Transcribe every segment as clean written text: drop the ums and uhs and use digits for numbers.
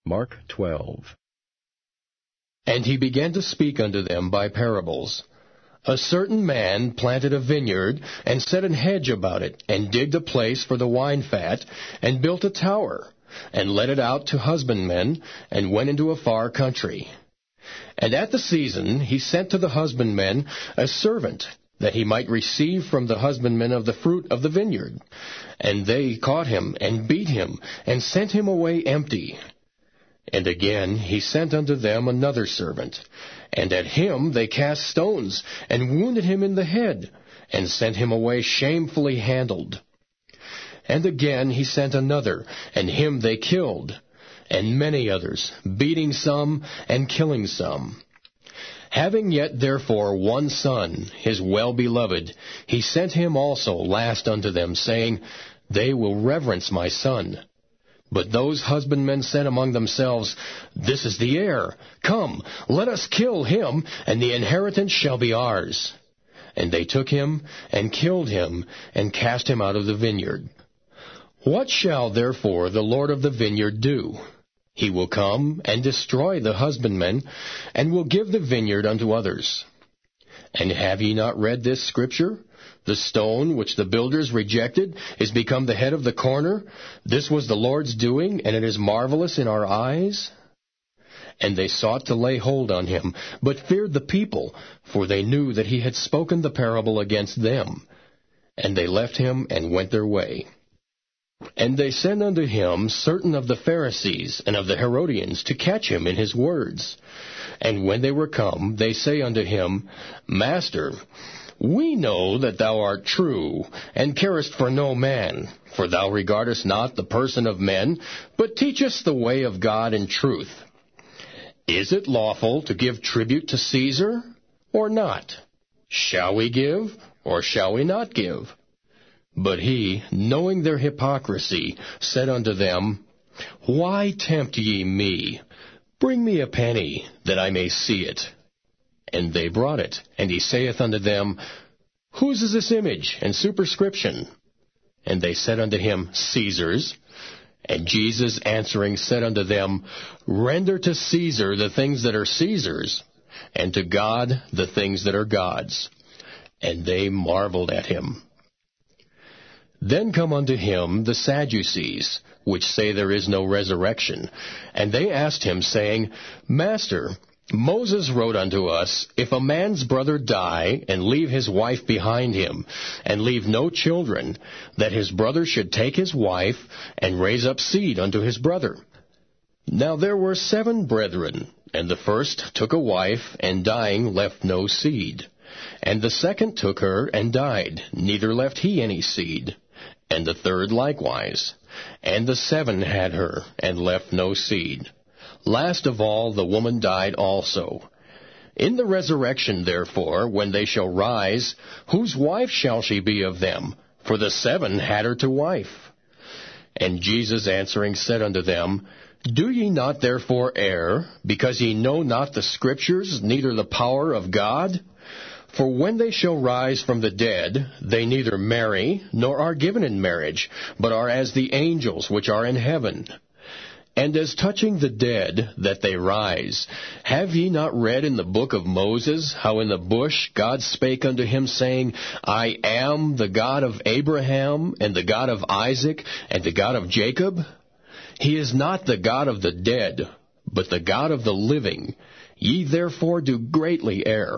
Mark 12. And he began to speak unto them by parables. A certain man planted a vineyard, and set an hedge about it, and digged a place for the wine fat, and built a tower, and let it out to husbandmen, and went into a far country. And at the season he sent to the husbandmen a servant, that he might receive from the husbandmen of the fruit of the vineyard. And they caught him, and beat him, and sent him away empty. And again he sent unto them another servant, and at him they cast stones, and wounded him in the head, and sent him away shamefully handled. And again he sent another, and him they killed, and many others, beating some, and killing some. Having yet therefore one son, his well-beloved, he sent him also last unto them, saying, They will reverence my son. But those husbandmen said among themselves, This is the heir. Come, let us kill him, and the inheritance shall be ours. And they took him, and killed him, and cast him out of the vineyard. What shall therefore the Lord of the vineyard do? He will come and destroy the husbandmen, and will give the vineyard unto others. And have ye not read this scripture? The stone which the builders rejected is become the head of the corner. This was the Lord's doing, and it is marvelous in our eyes. And they sought to lay hold on him, but feared the people, for they knew that he had spoken the parable against them. And they left him and went their way. And they sent unto him certain of the Pharisees and of the Herodians to catch him in his words. And when they were come, they say unto him, Master, we know that thou art true, and carest for no man, for thou regardest not the person of men, but teachest the way of God in truth. Is it lawful to give tribute to Caesar, or not? Shall we give, or shall we not give? But he, knowing their hypocrisy, said unto them, Why tempt ye me? Bring me a penny, that I may see it. And they brought it. And he saith unto them, Whose is this image and superscription? And they said unto him, Caesar's. And Jesus answering said unto them, Render to Caesar the things that are Caesar's, and to God the things that are God's. And they marveled at him. Then come unto him the Sadducees, which say there is no resurrection. And they asked him, saying, Master, Moses wrote unto us, If a man's brother die, and leave his wife behind him, and leave no children, that his brother should take his wife, and raise up seed unto his brother. Now there were 7 brethren, and the first took a wife, and dying left no seed. And the second took her, and died, neither left he any seed. And the third likewise. And the 7 had her, and left no seed. Last of all, the woman died also. In the resurrection, therefore, when they shall rise, whose wife shall she be of them? For the 7 had her to wife. And Jesus answering said unto them, Do ye not therefore err, because ye know not the Scriptures, neither the power of God? For when they shall rise from the dead, they neither marry, nor are given in marriage, but are as the angels which are in heaven. And as touching the dead, that they rise, have ye not read in the book of Moses, how in the bush God spake unto him, saying, I am the God of Abraham, and the God of Isaac, and the God of Jacob? He is not the God of the dead, but the God of the living. Ye therefore do greatly err.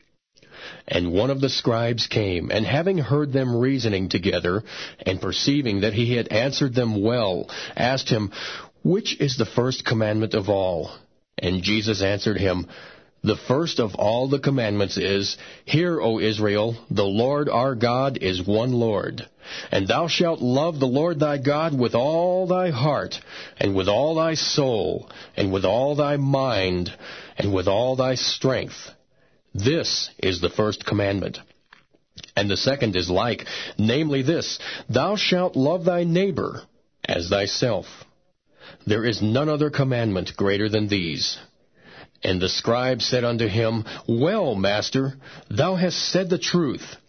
And one of the scribes came, and having heard them reasoning together, and perceiving that he had answered them well, asked him, Which is the first commandment of all? And Jesus answered him, The first of all the commandments is, Hear, O Israel, the Lord our God is one Lord. And thou shalt love the Lord thy God with all thy heart, and with all thy soul, and with all thy mind, and with all thy strength. This is the first commandment. And the second is like, namely this, Thou shalt love thy neighbor as thyself. There is none other commandment greater than these. And the scribe said unto him, Well, Master, thou hast said the truth.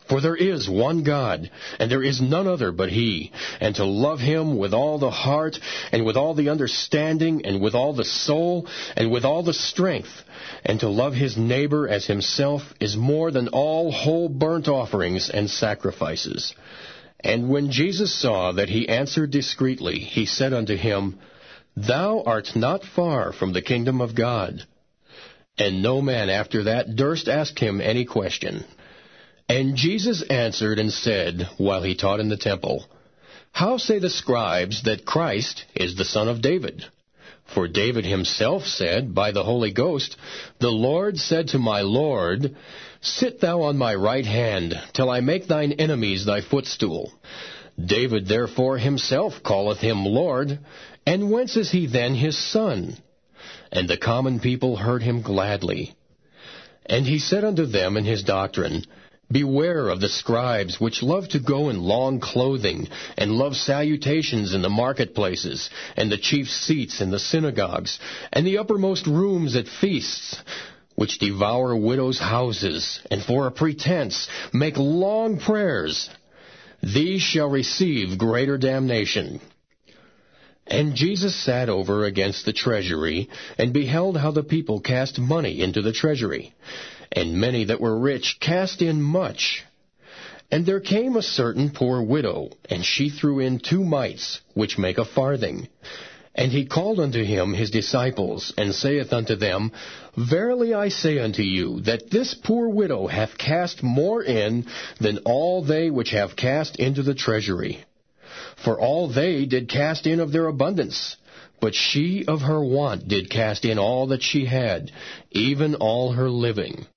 For there is one God, and there is none other but He, and to love Him with all the heart, and with all the understanding, and with all the soul, and with all the strength, and to love his neighbor as himself is more than all whole burnt offerings and sacrifices. And when Jesus saw that he answered discreetly, he said unto him, Thou art not far from the kingdom of God. And no man after that durst ask him any question. And Jesus answered and said, while he taught in the temple, How say the scribes that Christ is the son of David? For David himself said by the Holy Ghost, The Lord said to my Lord, Sit thou on my right hand, till I make thine enemies thy footstool. David therefore himself calleth him Lord. And whence is he then his son? And the common people heard him gladly. And he said unto them in his doctrine, Beware of the scribes, which love to go in long clothing, and love salutations in the marketplaces, and the chief seats in the synagogues, and the uppermost rooms at feasts, which devour widows' houses, and for a pretense make long prayers. These shall receive greater damnation. And Jesus sat over against the treasury, and beheld how the people cast money into the treasury. And many that were rich cast in much. And there came a certain poor widow, and she threw in 2 mites, which make a farthing. And he called unto him his disciples, and saith unto them, Verily I say unto you, that this poor widow hath cast more in than all they which have cast into the treasury. For all they did cast in of their abundance, but she of her want did cast in all that she had, even all her living.